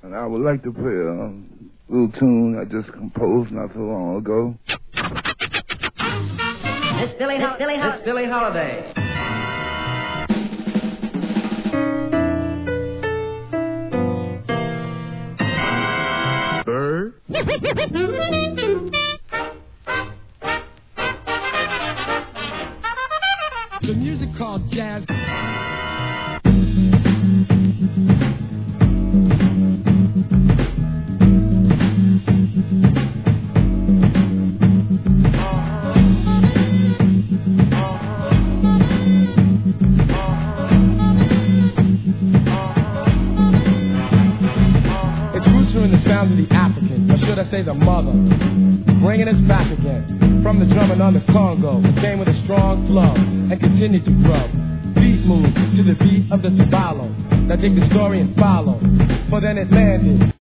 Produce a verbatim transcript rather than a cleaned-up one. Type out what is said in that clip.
And I would like to play a little tune I just composed not so long ago. It's Billie Ho- Billie Ho- it's Billie Holiday. Bird. The music called jazz. Sounds of the African, or should I say the mother, bringing us back again from the drumming on the Congo. It came with a strong flow and continued to grow. Beat moves to the beat of the tabalo. Now dig the story and follow, for then it landed.